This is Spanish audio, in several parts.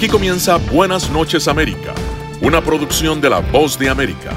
Aquí comienza Buenas noches América, una producción de La Voz de América.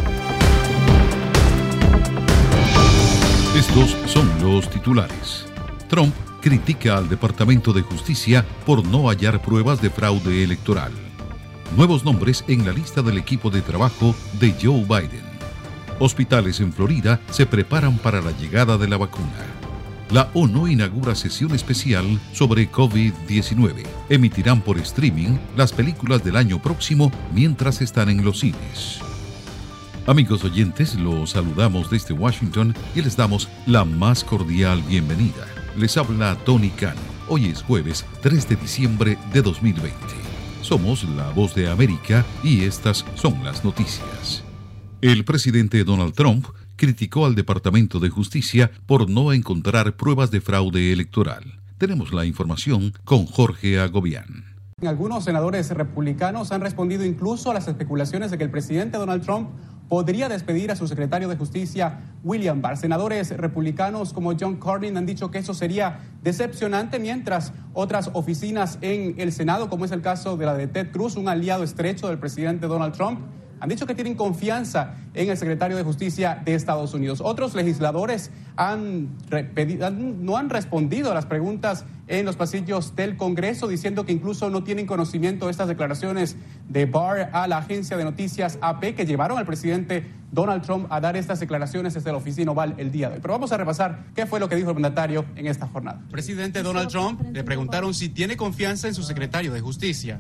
Estos son los titulares. Trump critica al Departamento de Justicia por no hallar pruebas de fraude electoral. Nuevos nombres en la lista del equipo de trabajo de Joe Biden. Hospitales en Florida se preparan para la llegada de la vacuna. La ONU inaugura sesión especial sobre COVID-19. Emitirán por streaming las películas del año próximo mientras están en los cines. Amigos oyentes, los saludamos desde Washington y les damos la más cordial bienvenida. Les habla Tony Cano. Hoy es jueves 3 de diciembre de 2020. Somos La Voz de América y estas son las noticias. El presidente Donald Trump criticó al Departamento de Justicia por no encontrar pruebas de fraude electoral. Tenemos la información con Jorge Agobián. Algunos senadores republicanos han respondido incluso a las especulaciones de que el presidente Donald Trump podría despedir a su secretario de Justicia, William Barr. Senadores republicanos como John Cornyn han dicho que eso sería decepcionante, mientras otras oficinas en el Senado, como es el caso de la de Ted Cruz, un aliado estrecho del presidente Donald Trump, han dicho que tienen confianza en el secretario de Justicia de Estados Unidos. Otros legisladores no han respondido a las preguntas en los pasillos del Congreso, diciendo que incluso no tienen conocimiento de estas declaraciones de Barr a la agencia de noticias AP, que llevaron al presidente Donald Trump a dar estas declaraciones desde la oficina Oval el día de hoy. Pero vamos a repasar qué fue lo que dijo el mandatario en esta jornada. Presidente Donald Trump, le preguntaron si tiene confianza en su secretario de Justicia.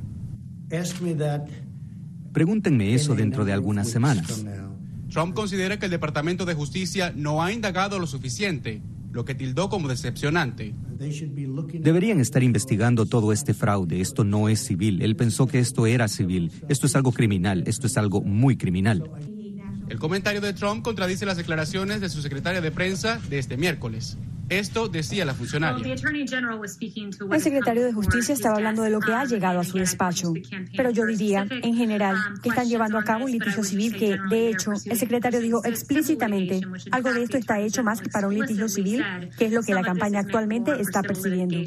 Pregúntenme eso dentro de algunas semanas. Trump considera que el Departamento de Justicia no ha indagado lo suficiente, lo que tildó como decepcionante. Deberían estar investigando todo este fraude. Esto no es civil. Él pensó que esto era civil. Esto es algo criminal. Esto es algo muy criminal. El comentario de Trump contradice las declaraciones de su secretaria de prensa de este miércoles. Esto decía la funcionaria. El secretario de Justicia estaba hablando de lo que ha llegado a su despacho. Pero yo diría, en general, que están llevando a cabo un litigio civil que, de hecho, el secretario dijo explícitamente, algo de esto está hecho más que para un litigio civil, que es lo que la campaña actualmente está persiguiendo.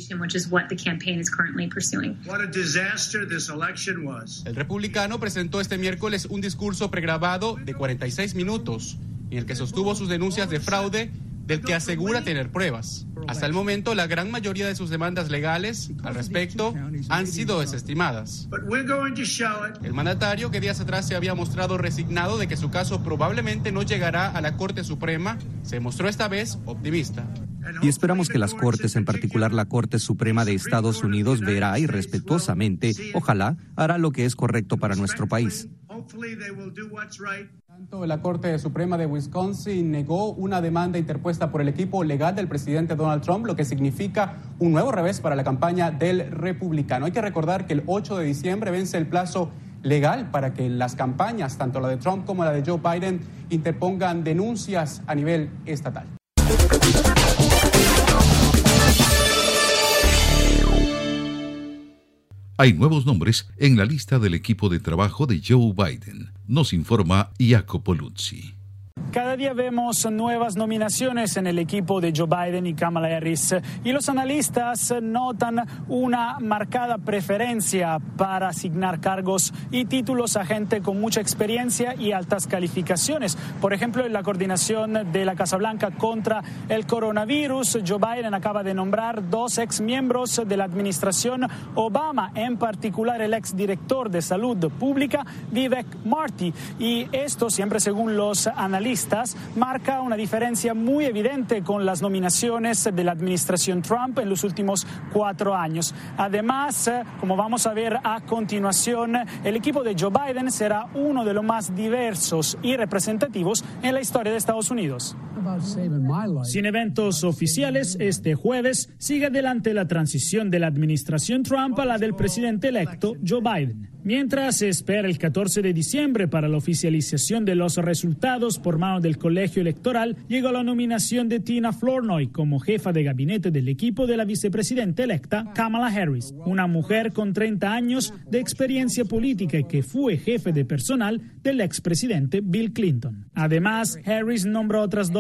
El republicano presentó este miércoles un discurso pregrabado de 46 minutos, en el que sostuvo sus denuncias de fraude, del que asegura tener pruebas. Hasta el momento, la gran mayoría de sus demandas legales al respecto han sido desestimadas. El mandatario, que días atrás se había mostrado resignado de que su caso probablemente no llegará a la Corte Suprema, se mostró esta vez optimista. Y esperamos que las Cortes, en particular la Corte Suprema de Estados Unidos, verá y respetuosamente, ojalá, hará lo que es correcto para nuestro país. La Corte Suprema de Wisconsin negó una demanda interpuesta por el equipo legal del presidente Donald Trump, lo que significa un nuevo revés para la campaña del republicano. Hay que recordar que el 8 de diciembre vence el plazo legal para que las campañas, tanto la de Trump como la de Joe Biden, interpongan denuncias a nivel estatal. Hay nuevos nombres en la lista del equipo de trabajo de Joe Biden, nos informa Jacopo Luzzi. Cada día vemos nuevas nominaciones en el equipo de Joe Biden y Kamala Harris y los analistas notan una marcada preferencia para asignar cargos y títulos a gente con mucha experiencia y altas calificaciones. Por ejemplo, en la coordinación de la Casa Blanca contra el coronavirus, Joe Biden acaba de nombrar 2 exmiembros de la administración Obama, en particular el exdirector de Salud Pública, Vivek Murthy, y esto, siempre según los analistas, marca una diferencia muy evidente con las nominaciones de la administración Trump en los últimos 4 años. Además, como vamos a ver a continuación, el equipo de Joe Biden será uno de los más diversos y representativos en la historia de Estados Unidos. Sin eventos oficiales, este jueves sigue adelante la transición de la administración Trump a la del presidente electo Joe Biden. Mientras se espera el 14 de diciembre para la oficialización de los resultados por mano del colegio electoral, llegó la nominación de Tina Flournoy como jefa de gabinete del equipo de la vicepresidenta electa Kamala Harris, una mujer con 30 años de experiencia política y que fue jefe de personal del expresidente Bill Clinton. Además, Harris nombró otras 2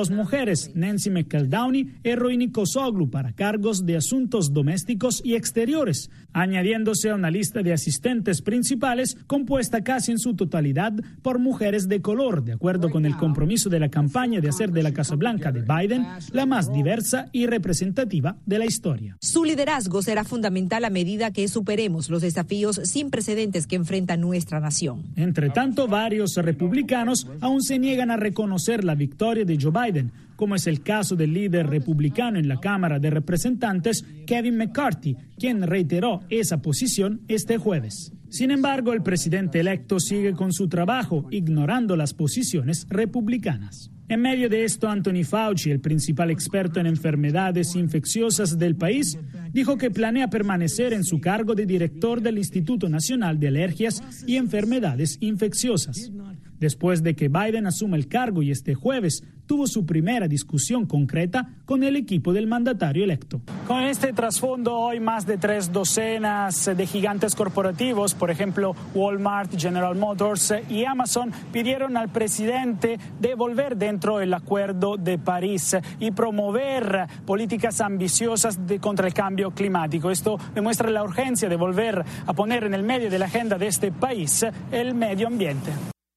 dos mujeres, Nancy McEldowney y Rohini Kosoglu, para cargos de asuntos domésticos y exteriores, añadiéndose a una lista de asistentes principales compuesta casi en su totalidad por mujeres de color, de acuerdo con el compromiso de la campaña de hacer de la Casa Blanca de Biden la más diversa y representativa de la historia. Su liderazgo será fundamental a medida que superemos los desafíos sin precedentes que enfrenta nuestra nación. Entre tanto, varios republicanos aún se niegan a reconocer la victoria de Joe Biden, como es el caso del líder republicano en la Cámara de Representantes, Kevin McCarthy, quien reiteró esa posición este jueves. Sin embargo, el presidente electo sigue con su trabajo, ignorando las posiciones republicanas. En medio de esto, Anthony Fauci, el principal experto en enfermedades infecciosas del país, dijo que planea permanecer en su cargo de director del Instituto Nacional de Alergias y Enfermedades Infecciosas. Después de que Biden asuma el cargo y este jueves tuvo su primera discusión concreta con el equipo del mandatario electo. Con este trasfondo, hoy más de 3 docenas de gigantes corporativos, por ejemplo Walmart, General Motors y Amazon, pidieron al presidente de volver dentro del Acuerdo de París y promover políticas ambiciosas contra el cambio climático. Esto demuestra la urgencia de volver a poner en el medio de la agenda de este país el medio ambiente.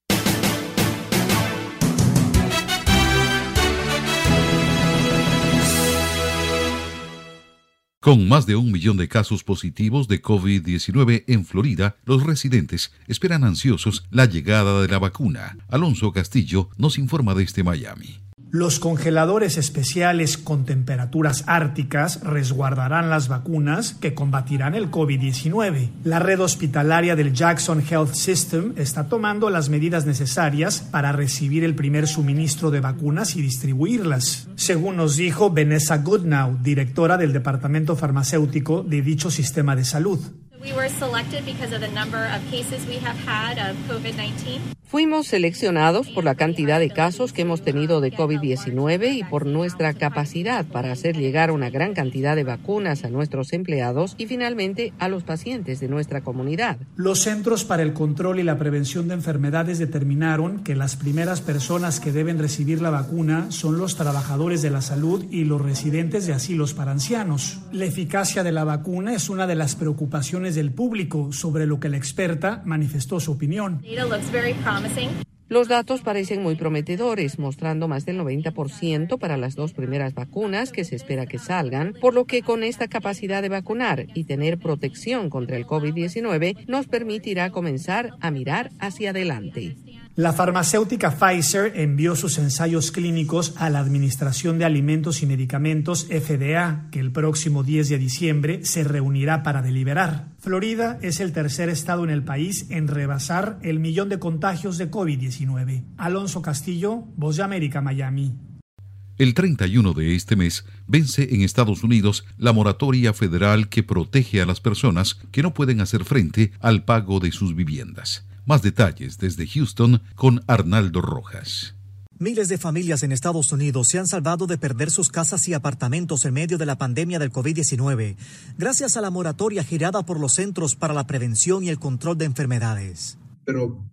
Con más de 1 millón de casos positivos de COVID-19 en Florida, los residentes esperan ansiosos la llegada de la vacuna. Alonso Castillo nos informa desde Miami. Los congeladores especiales con temperaturas árticas resguardarán las vacunas que combatirán el COVID-19. La red hospitalaria del Jackson Health System está tomando las medidas necesarias para recibir el primer suministro de vacunas y distribuirlas, según nos dijo Vanessa Goodnow, directora del departamento farmacéutico de dicho sistema de salud. Fuimos seleccionados por la cantidad de casos que hemos tenido de COVID-19 y por nuestra capacidad para hacer llegar una gran cantidad de vacunas a nuestros empleados y finalmente a los pacientes de nuestra comunidad. Los Centros para el Control y la Prevención de Enfermedades determinaron que las primeras personas que deben recibir la vacuna son los trabajadores de la salud y los residentes de asilos para ancianos. La eficacia de la vacuna es una de las preocupaciones del público, sobre lo que la experta manifestó su opinión. Los datos parecen muy prometedores, mostrando más del 90% para las 2 primeras vacunas que se espera que salgan, por lo que con esta capacidad de vacunar y tener protección contra el COVID-19 nos permitirá comenzar a mirar hacia adelante. La farmacéutica Pfizer envió sus ensayos clínicos a la Administración de Alimentos y Medicamentos FDA, que el próximo 10 de diciembre se reunirá para deliberar. Florida es el tercer estado en el país en rebasar el 1 millón de contagios de COVID-19. Alonso Castillo, Voz de América, Miami. El 31 de este mes vence en Estados Unidos la moratoria federal que protege a las personas que no pueden hacer frente al pago de sus viviendas. Más detalles desde Houston con Arnaldo Rojas. Miles de familias en Estados Unidos se han salvado de perder sus casas y apartamentos en medio de la pandemia del COVID-19, gracias a la moratoria girada por los Centros para la Prevención y el Control de Enfermedades. Pero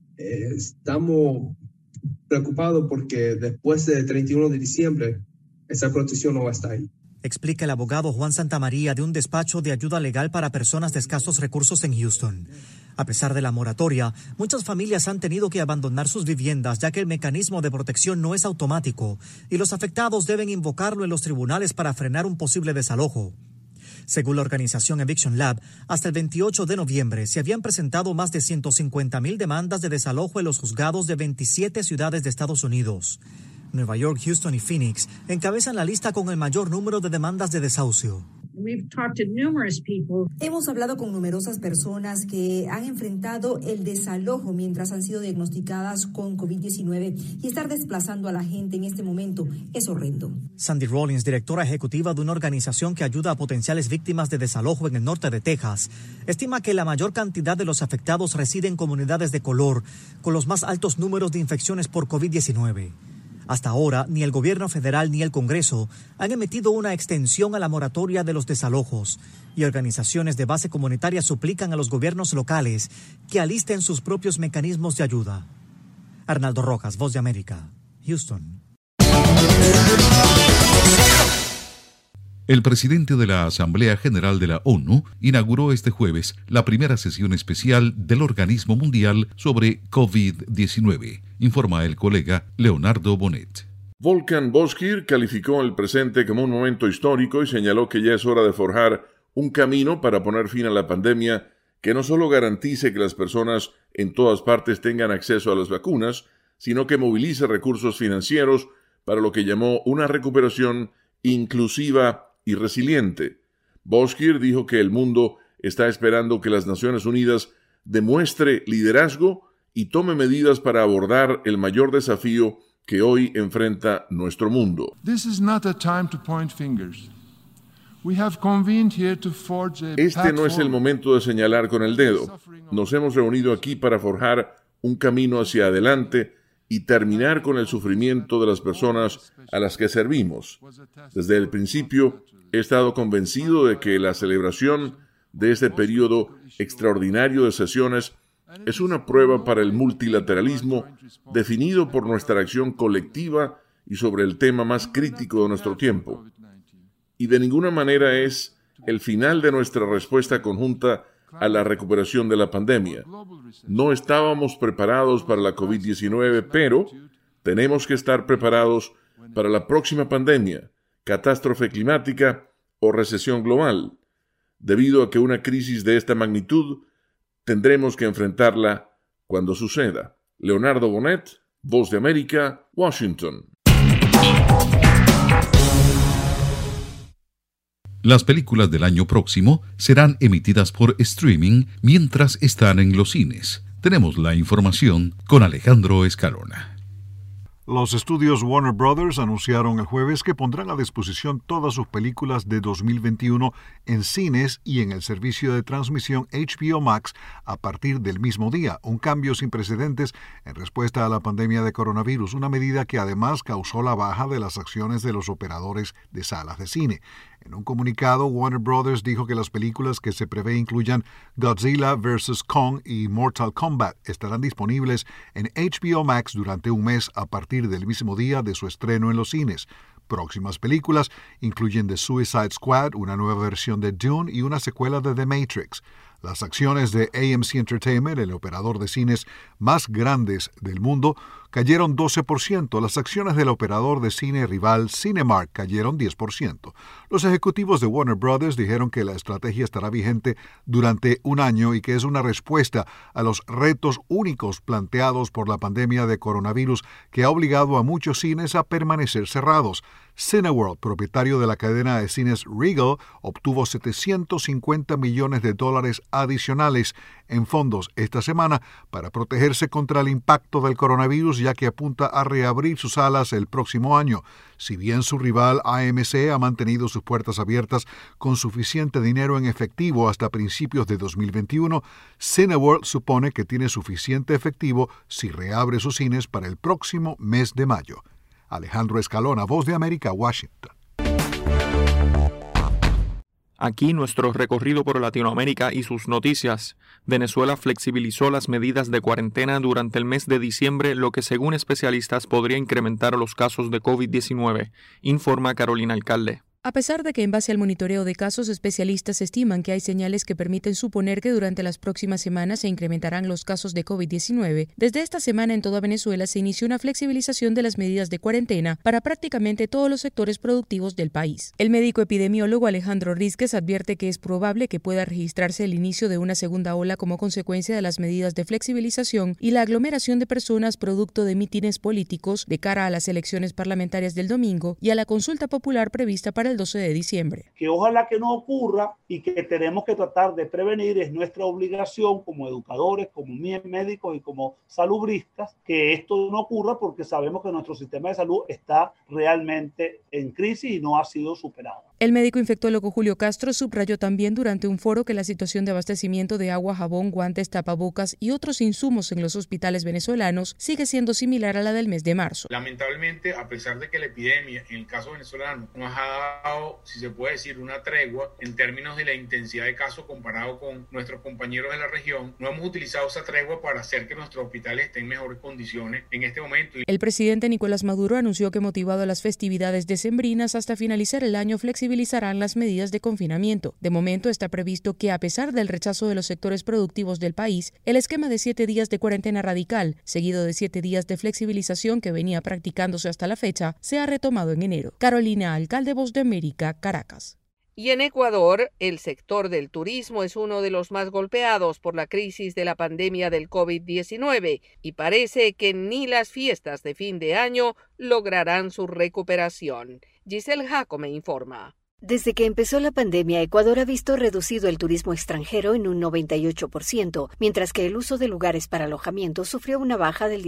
estamos preocupados porque después del 31 de diciembre, esa protección no va a estar ahí. Explica el abogado Juan Santamaría de un despacho de ayuda legal para personas de escasos recursos en Houston. A pesar de la moratoria, muchas familias han tenido que abandonar sus viviendas ya que el mecanismo de protección no es automático y los afectados deben invocarlo en los tribunales para frenar un posible desalojo. Según la organización Eviction Lab, hasta el 28 de noviembre se habían presentado más de 150,000 demandas de desalojo en los juzgados de 27 ciudades de Estados Unidos. Nueva York, Houston y Phoenix encabezan la lista con el mayor número de demandas de desahucio. Hemos hablado con numerosas personas que han enfrentado el desalojo mientras han sido diagnosticadas con COVID-19 y estar desplazando a la gente en este momento es horrendo. Sandy Rollins, directora ejecutiva de una organización que ayuda a potenciales víctimas de desalojo en el norte de Texas, estima que la mayor cantidad de los afectados reside en comunidades de color con los más altos números de infecciones por COVID-19. Hasta ahora, ni el gobierno federal ni el Congreso han emitido una extensión a la moratoria de los desalojos y organizaciones de base comunitaria suplican a los gobiernos locales que alisten sus propios mecanismos de ayuda. Arnaldo Rojas, Voz de América, Houston. El presidente de la Asamblea General de la ONU inauguró este jueves la primera sesión especial del organismo mundial sobre COVID-19, informa el colega Leonardo Bonet. Volkan Bozkır calificó el presente como un momento histórico y señaló que ya es hora de forjar un camino para poner fin a la pandemia que no solo garantice que las personas en todas partes tengan acceso a las vacunas, sino que movilice recursos financieros para lo que llamó una recuperación inclusiva y resiliente. Bozkır dijo que el mundo está esperando que las Naciones Unidas demuestre liderazgo y tome medidas para abordar el mayor desafío que hoy enfrenta nuestro mundo. Este no es el momento de señalar con el dedo. Nos hemos reunido aquí para forjar un camino hacia adelante y terminar con el sufrimiento de las personas a las que servimos. Desde el principio he estado convencido de que la celebración de este periodo extraordinario de sesiones es una prueba para el multilateralismo definido por nuestra acción colectiva y sobre el tema más crítico de nuestro tiempo. Y de ninguna manera es el final de nuestra respuesta conjunta a la recuperación de la pandemia. No estábamos preparados para la COVID-19, pero tenemos que estar preparados para la próxima pandemia, catástrofe climática o recesión global. Debido a que una crisis de esta magnitud tendremos que enfrentarla cuando suceda. Leonardo Bonet, Voz de América, Washington. Las películas del año próximo serán emitidas por streaming mientras están en los cines. Tenemos la información con Alejandro Escalona. Los estudios Warner Brothers anunciaron el jueves que pondrán a disposición todas sus películas de 2021 en cines y en el servicio de transmisión HBO Max a partir del mismo día, un cambio sin precedentes en respuesta a la pandemia de coronavirus, una medida que además causó la baja de las acciones de los operadores de salas de cine. En un comunicado, Warner Brothers dijo que las películas que se prevé incluyan Godzilla vs. Kong y Mortal Kombat estarán disponibles en HBO Max durante un mes a partir del mismo día de su estreno en los cines. Próximas películas incluyen The Suicide Squad, una nueva versión de Dune y una secuela de The Matrix. Las acciones de AMC Entertainment, el operador de cines más grandes del mundo, cayeron 12%. Las acciones del operador de cine rival Cinemark cayeron 10%. Los ejecutivos de Warner Brothers dijeron que la estrategia estará vigente durante un año y que es una respuesta a los retos únicos planteados por la pandemia de coronavirus que ha obligado a muchos cines a permanecer cerrados. Cineworld, propietario de la cadena de cines Regal, obtuvo $750 millones adicionales en fondos esta semana para protegerse contra el impacto del coronavirus, ya que apunta a reabrir sus salas el próximo año. Si bien su rival AMC ha mantenido sus puertas abiertas con suficiente dinero en efectivo hasta principios de 2021, Cineworld supone que tiene suficiente efectivo si reabre sus cines para el próximo mes de mayo. Alejandro Escalona, Voz de América, Washington. Aquí nuestro recorrido por Latinoamérica y sus noticias. Venezuela flexibilizó las medidas de cuarentena durante el mes de diciembre, lo que según especialistas podría incrementar los casos de COVID-19, informa Carolina Alcalde. A pesar de que en base al monitoreo de casos, especialistas estiman que hay señales que permiten suponer que durante las próximas semanas se incrementarán los casos de COVID-19, desde esta semana en toda Venezuela se inició una flexibilización de las medidas de cuarentena para prácticamente todos los sectores productivos del país. El médico epidemiólogo Alejandro Rísquez advierte que es probable que pueda registrarse el inicio de una segunda ola como consecuencia de las medidas de flexibilización y la aglomeración de personas producto de mítines políticos de cara a las elecciones parlamentarias del domingo y a la consulta popular prevista para el 12 de diciembre. Que ojalá que no ocurra y que tenemos que tratar de prevenir, es nuestra obligación como educadores, como médicos y como salubristas, que esto no ocurra porque sabemos que nuestro sistema de salud está realmente en crisis y no ha sido superado. El médico infectólogo Julio Castro subrayó también durante un foro que la situación de abastecimiento de agua, jabón, guantes, tapabocas y otros insumos en los hospitales venezolanos sigue siendo similar a la del mes de marzo. Lamentablemente, a pesar de que la epidemia en el caso venezolano nos ha dado, si se puede decir, una tregua en términos de la intensidad de casos comparado con nuestros compañeros de la región. No hemos utilizado esa tregua para hacer que nuestros hospitales estén en mejores condiciones en este momento. El presidente Nicolás Maduro anunció que, motivado a las festividades decembrinas, hasta finalizar el año flexibilizarán las medidas de confinamiento. De momento está previsto que, a pesar del rechazo de los sectores productivos del país, el esquema de 7 días de cuarentena radical, seguido de 7 días de flexibilización que venía practicándose hasta la fecha, se ha retomado en enero. Carolina Alcalde, Voz de América, Caracas. Y en Ecuador, el sector del turismo es uno de los más golpeados por la crisis de la pandemia del COVID-19 y parece que ni las fiestas de fin de año lograrán su recuperación. Giselle Jacome informa. Desde que empezó la pandemia, Ecuador ha visto reducido el turismo extranjero en un 98%, mientras que el uso de lugares para alojamiento sufrió una baja del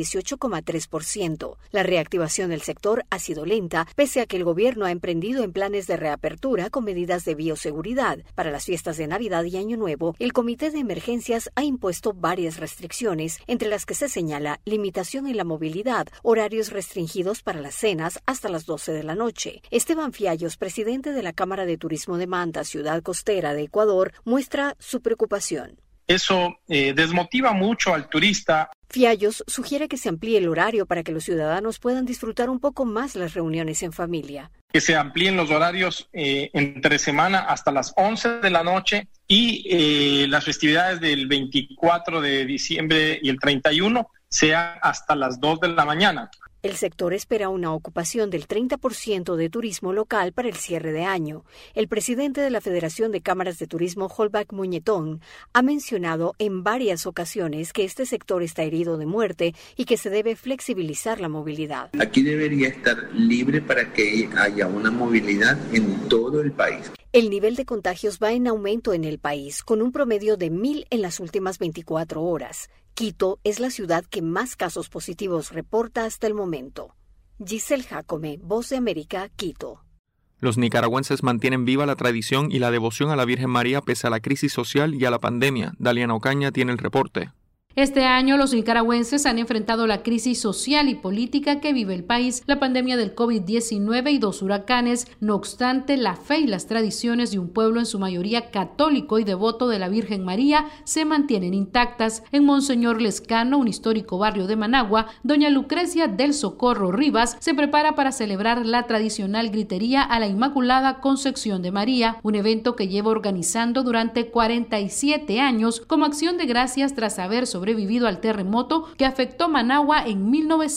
18,3%. La reactivación del sector ha sido lenta, pese a que el gobierno ha emprendido en planes de reapertura con medidas de bioseguridad. Para las fiestas de Navidad y Año Nuevo, el Comité de Emergencias ha impuesto varias restricciones, entre las que se señala limitación en la movilidad, horarios restringidos para las cenas hasta las 12 de la noche. Esteban Fiallos, presidente de la Cámara de Turismo de Manta, ciudad costera de Ecuador, muestra su preocupación. Eso desmotiva mucho al turista. Fiallos sugiere que se amplíe el horario para que los ciudadanos puedan disfrutar un poco más las reuniones en familia. Que se amplíen los horarios entre semana hasta las 11 de la noche y las festividades del 24 de diciembre y el 31 sean hasta las 2 de la mañana. El sector espera una ocupación del 30% de turismo local para el cierre de año. El presidente de la Federación de Cámaras de Turismo, Holbach Muñetón, ha mencionado en varias ocasiones que este sector está herido de muerte y que se debe flexibilizar la movilidad. Aquí debería estar libre para que haya una movilidad en todo el país. El nivel de contagios va en aumento en el país, con un promedio de 1,000 en las últimas 24 horas. Quito es la ciudad que más casos positivos reporta hasta el momento. Giselle Jacome, Voz de América, Quito. Los nicaragüenses mantienen viva la tradición y la devoción a la Virgen María pese a la crisis social y a la pandemia. Daliana Ocaña tiene el reporte. Este año los nicaragüenses han enfrentado la crisis social y política que vive el país, la pandemia del COVID-19 y 2 huracanes. No obstante, la fe y las tradiciones de un pueblo en su mayoría católico y devoto de la Virgen María se mantienen intactas. En Monseñor Lescano, un histórico barrio de Managua, doña Lucrecia del Socorro Rivas se prepara para celebrar la tradicional gritería a la Inmaculada Concepción de María, un evento que lleva organizando durante 47 años como acción de gracias tras haber sobrevivido al terremoto que afectó Managua en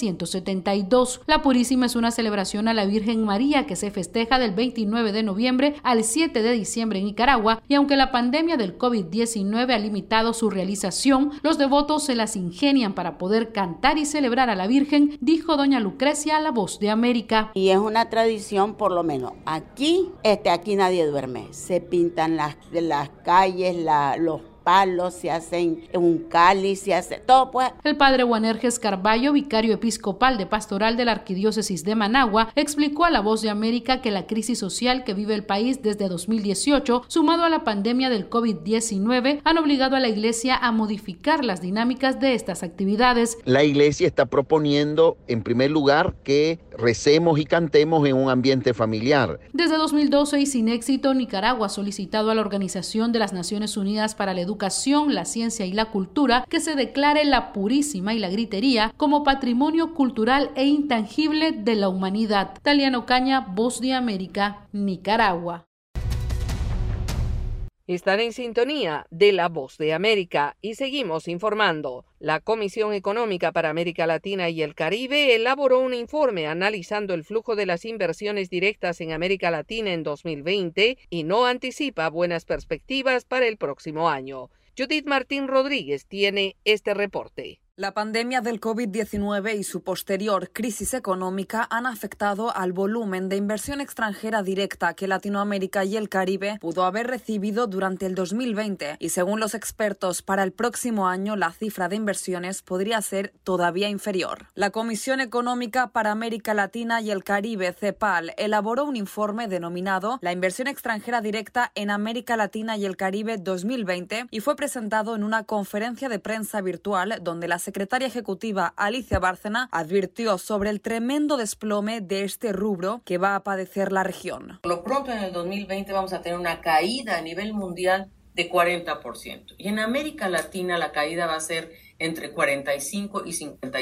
1972. La Purísima es una celebración a la Virgen María que se festeja del 29 de noviembre al 7 de diciembre en Nicaragua, y aunque la pandemia del COVID-19 ha limitado su realización, los devotos se las ingenian para poder cantar y celebrar a la Virgen, dijo doña Lucrecia a La Voz de América. Y es una tradición, por lo menos aquí nadie duerme. Se pintan las calles, los palos, se hacen un cáliz, se hace todo, pues. El padre Juanerges Carballo, vicario episcopal de Pastoral de la Arquidiócesis de Managua, explicó a La Voz de América que la crisis social que vive el país desde 2018, sumado a la pandemia del COVID-19, han obligado a la Iglesia a modificar las dinámicas de estas actividades. La Iglesia está proponiendo, en primer lugar, que recemos y cantemos en un ambiente familiar. Desde 2012 y sin éxito, Nicaragua ha solicitado a la Organización de las Naciones Unidas para la Educación, la Ciencia y la Cultura que se declare la Purísima y la gritería como patrimonio cultural e intangible de la humanidad. Daliana Ocaña, Voz de América, Nicaragua. Están en sintonía de La Voz de América y seguimos informando. La Comisión Económica para América Latina y el Caribe elaboró un informe analizando el flujo de las inversiones directas en América Latina en 2020 y no anticipa buenas perspectivas para el próximo año. Judith Martín Rodríguez tiene este reporte. La pandemia del COVID-19 y su posterior crisis económica han afectado al volumen de inversión extranjera directa que Latinoamérica y el Caribe pudo haber recibido durante el 2020 y, según los expertos, para el próximo año la cifra de inversiones podría ser todavía inferior. La Comisión Económica para América Latina y el Caribe, CEPAL, elaboró un informe denominado La inversión extranjera directa en América Latina y el Caribe 2020 y fue presentado en una conferencia de prensa virtual donde la secretaria ejecutiva Alicia Bárcena advirtió sobre el tremendo desplome de este rubro que va a padecer la región. Por lo pronto en el 2020 vamos a tener una caída a nivel mundial de 40%. Y en América Latina la caída va a ser entre 45 y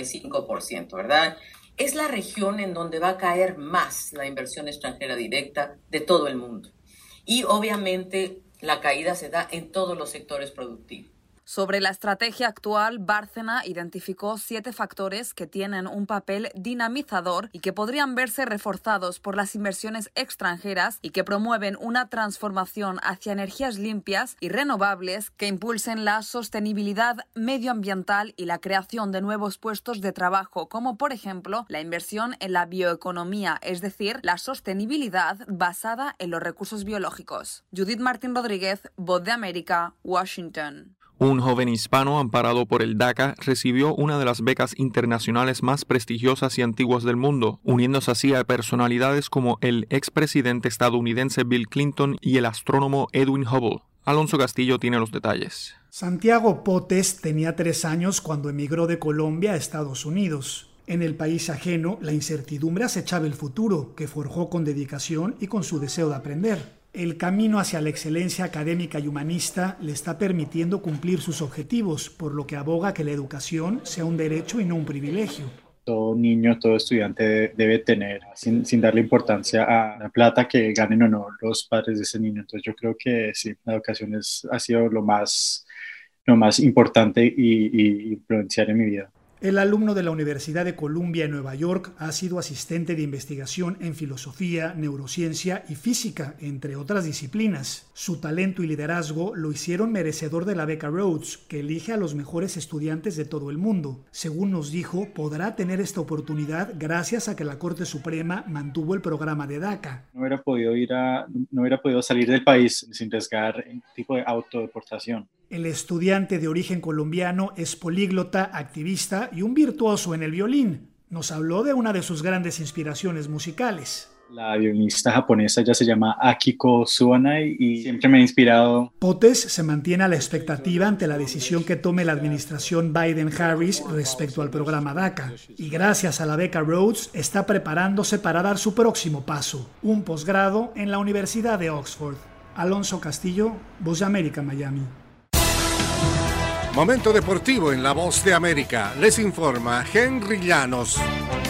55%, ¿verdad? Es la región en donde va a caer más la inversión extranjera directa de todo el mundo. Y obviamente la caída se da en todos los sectores productivos. Sobre la estrategia actual, Bárcena identificó 7 factores que tienen un papel dinamizador y que podrían verse reforzados por las inversiones extranjeras y que promueven una transformación hacia energías limpias y renovables que impulsen la sostenibilidad medioambiental y la creación de nuevos puestos de trabajo, como por ejemplo la inversión en la bioeconomía, es decir, la sostenibilidad basada en los recursos biológicos. Judith Martín Rodríguez, Voz de América, Washington. Un joven hispano amparado por el DACA recibió una de las becas internacionales más prestigiosas y antiguas del mundo, uniéndose así a personalidades como el expresidente estadounidense Bill Clinton y el astrónomo Edwin Hubble. Alonso Castillo tiene los detalles. Santiago Potes tenía 3 años cuando emigró de Colombia a Estados Unidos. En el país ajeno, la incertidumbre acechaba el futuro, que forjó con dedicación y con su deseo de aprender. El camino hacia la excelencia académica y humanista le está permitiendo cumplir sus objetivos, por lo que aboga que la educación sea un derecho y no un privilegio. Todo niño, todo estudiante debe tener, sin darle importancia a la plata que ganen o no los padres de ese niño. Entonces yo creo que sí, la educación ha sido lo más importante y influencial en mi vida. El alumno de la Universidad de Columbia en Nueva York ha sido asistente de investigación en filosofía, neurociencia y física, entre otras disciplinas. Su talento y liderazgo lo hicieron merecedor de la beca Rhodes, que elige a los mejores estudiantes de todo el mundo. Según nos dijo, podrá tener esta oportunidad gracias a que la Corte Suprema mantuvo el programa de DACA. No hubiera podido salir del país sin arriesgar un tipo de autodeportación. El estudiante de origen colombiano es políglota, activista y un virtuoso en el violín. Nos habló de una de sus grandes inspiraciones musicales. La violinista japonesa ya se llama Akiko Suonai y siempre me ha inspirado. Potes se mantiene a la expectativa ante la decisión que tome la administración Biden-Harris respecto al programa DACA. Y gracias a la beca Rhodes está preparándose para dar su próximo paso, un posgrado en la Universidad de Oxford. Alonso Castillo, Voz de América, Miami. Momento deportivo en La Voz de América. Les informa Henry Llanos.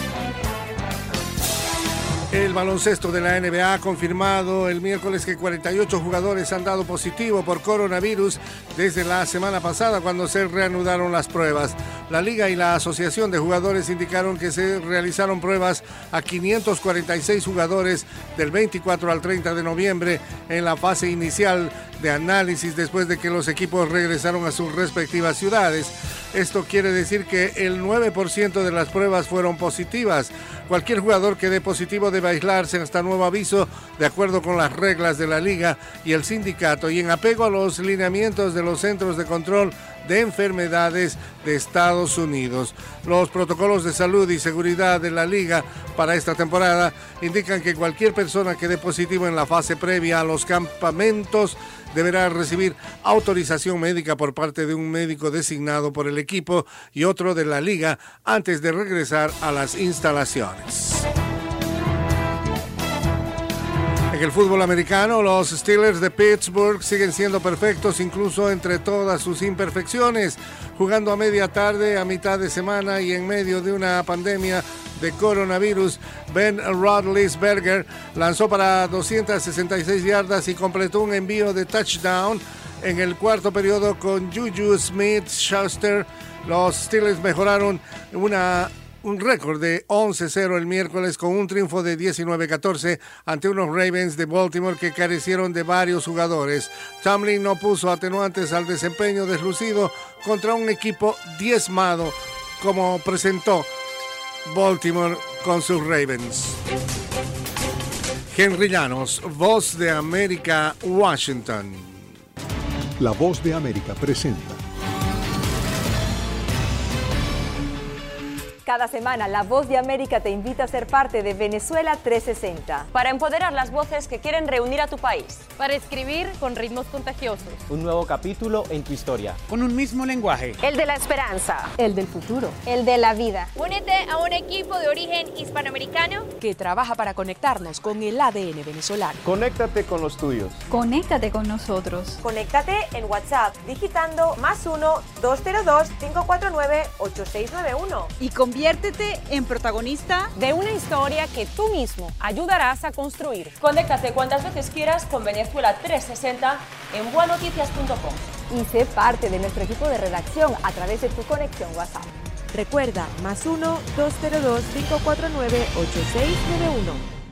El baloncesto de la NBA ha confirmado el miércoles que 48 jugadores han dado positivo por coronavirus desde la semana pasada, cuando se reanudaron las pruebas. La Liga y la Asociación de Jugadores indicaron que se realizaron pruebas a 546 jugadores del 24 al 30 de noviembre en la fase inicial de análisis después de que los equipos regresaron a sus respectivas ciudades. Esto quiere decir que el 9% de las pruebas fueron positivas. Cualquier jugador que dé positivo debe aislarse hasta nuevo aviso, de acuerdo con las reglas de la Liga y el sindicato, y en apego a los lineamientos de los Centros de Control de Enfermedades de Estados Unidos. Los protocolos de salud y seguridad de la Liga para esta temporada indican que cualquier persona que dé positivo en la fase previa a los campamentos deberá recibir autorización médica por parte de un médico designado por el equipo y otro de la liga antes de regresar a las instalaciones. En el fútbol americano, los Steelers de Pittsburgh siguen siendo perfectos incluso entre todas sus imperfecciones, jugando a media tarde, a mitad de semana y en medio de una pandemia de coronavirus. Ben Roethlisberger lanzó para 266 yardas y completó un envío de touchdown en el cuarto periodo con Juju Smith-Schuster. Los Steelers mejoraron un récord de 11-0 el miércoles con un triunfo de 19-14 ante unos Ravens de Baltimore que carecieron de varios jugadores. Tomlin no puso atenuantes al desempeño deslucido contra un equipo diezmado como presentó Baltimore con sus Ravens. Henry Llanos, Voz de América, Washington. La Voz de América presenta. Cada semana, La Voz de América te invita a ser parte de Venezuela 360. Para empoderar las voces que quieren reunir a tu país. Para escribir con ritmos contagiosos. Un nuevo capítulo en tu historia. Con un mismo lenguaje. El de la esperanza. El del futuro. El de la vida. Únete a un equipo de origen hispanoamericano que trabaja para conectarnos con el ADN venezolano. Conéctate con los tuyos. Conéctate con nosotros. Conéctate en WhatsApp digitando +1 202 549 8691 y conviértete en protagonista de una historia que tú mismo ayudarás a construir. Conéctate cuantas veces quieras con Venezuela 360 en buenoticias.com y sé parte de nuestro equipo de redacción a través de tu conexión WhatsApp. Recuerda, +1 202 549 8691.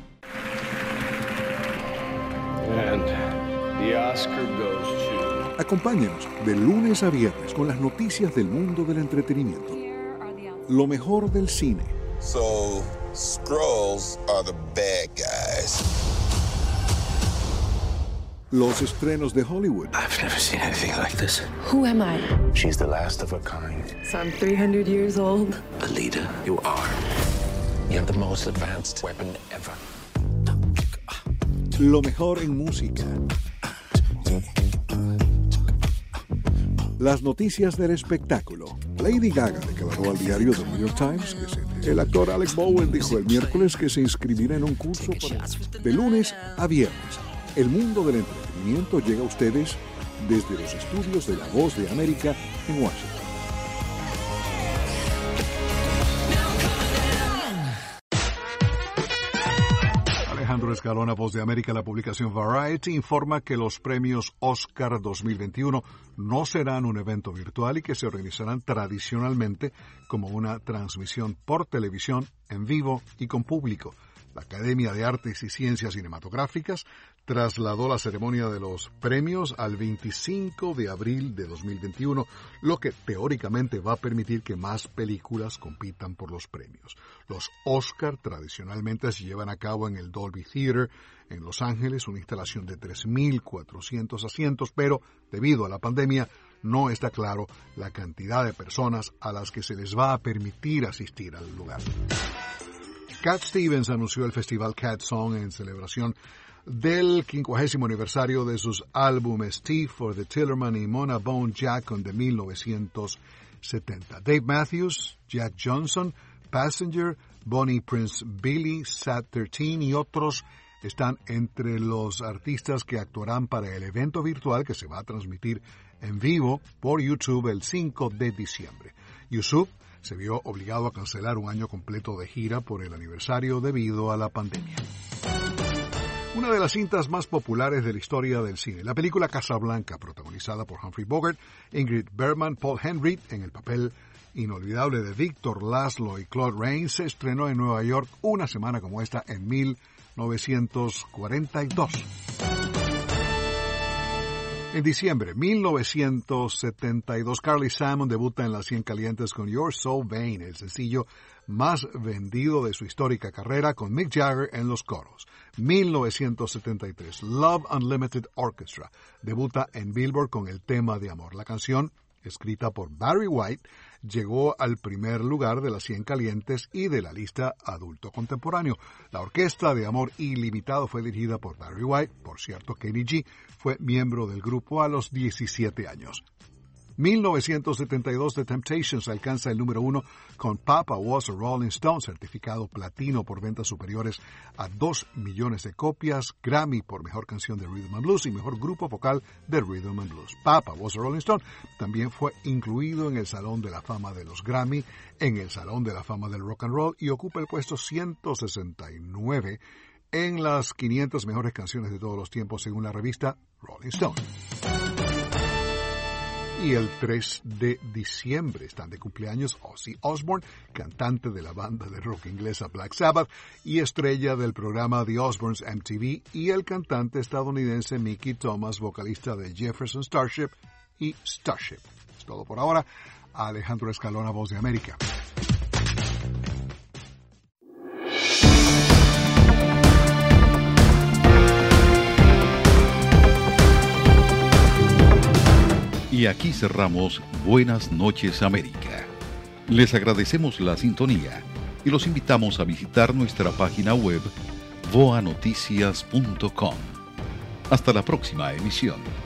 And the Oscar goes to... Acompáñenos de lunes a viernes con las noticias del mundo del entretenimiento. Lo mejor del cine. So, Skrulls are the bad guys. Los estrenos de Hollywood. I've never seen anything like this. Who am I? She's the last of a kind. So I'm 300 years old. Alita, you are. You have the most advanced weapon ever. Lo mejor en música. Las noticias del espectáculo. Lady Gaga declaró al diario The New York Times que el actor Alec Bowen dijo el miércoles que se inscribirá en un curso de lunes a viernes. El mundo del entretenimiento llega a ustedes desde los estudios de La Voz de América en Washington. Alejandro Escalona, Voz de América. La publicación Variety informa que los premios Oscar 2021 no serán un evento virtual y que se organizarán tradicionalmente como una transmisión por televisión, en vivo y con público. La Academia de Artes y Ciencias Cinematográficas trasladó la ceremonia de los premios al 25 de abril de 2021, lo que teóricamente va a permitir que más películas compitan por los premios. Los Oscar tradicionalmente se llevan a cabo en el Dolby Theater en Los Ángeles, una instalación de 3.400 asientos, pero debido a la pandemia no está claro la cantidad de personas a las que se les va a permitir asistir al lugar. Cat Stevens anunció el festival Cat Song en celebración del 50º aniversario de sus álbumes Tea for the Tillerman y Mona Bone Jackson de 1970. Dave Matthews, Jack Johnson, Passenger, Bonnie Prince Billy, Sat 13 y otros están entre los artistas que actuarán para el evento virtual que se va a transmitir en vivo por YouTube el 5 de diciembre. Yusuf se vio obligado a cancelar un año completo de gira por el aniversario debido a la pandemia. Una de las cintas más populares de la historia del cine, la película Casablanca, protagonizada por Humphrey Bogart, Ingrid Bergman, Paul Henry, en el papel inolvidable de Victor Laszlo y Claude Rains, se estrenó en Nueva York una semana como esta en 1942. En diciembre de 1972, Carly Simon debuta en las 100 calientes con You're So Vain, el sencillo más vendido de su histórica carrera, con Mick Jagger en los coros. 1973, Love Unlimited Orchestra debuta en Billboard con el tema de amor. La canción, escrita por Barry White, llegó al primer lugar de las 100 calientes y de la lista adulto contemporáneo. La Orquesta de Amor Ilimitado fue dirigida por Barry White. Por cierto, Kenny G fue miembro del grupo a los 17 años. 1972, The Temptations alcanza el número 1 con Papa Was a Rolling Stone, certificado platino por ventas superiores a 2 millones de copias, Grammy por Mejor Canción de Rhythm and Blues y Mejor Grupo Vocal de Rhythm and Blues. Papa Was a Rolling Stone también fue incluido en el Salón de la Fama de los Grammy, en el Salón de la Fama del Rock and Roll y ocupa el puesto 169 en las 500 mejores canciones de todos los tiempos según la revista Rolling Stone. Y el 3 de diciembre están de cumpleaños Ozzy Osbourne, cantante de la banda de rock inglesa Black Sabbath y estrella del programa The Osbournes MTV, y el cantante estadounidense Mickey Thomas, vocalista de Jefferson Starship y Starship. Es todo por ahora. Alejandro Escalona, Voz de América. Y aquí cerramos Buenas noches América. Les agradecemos la sintonía y los invitamos a visitar nuestra página web voanoticias.com. Hasta la próxima emisión.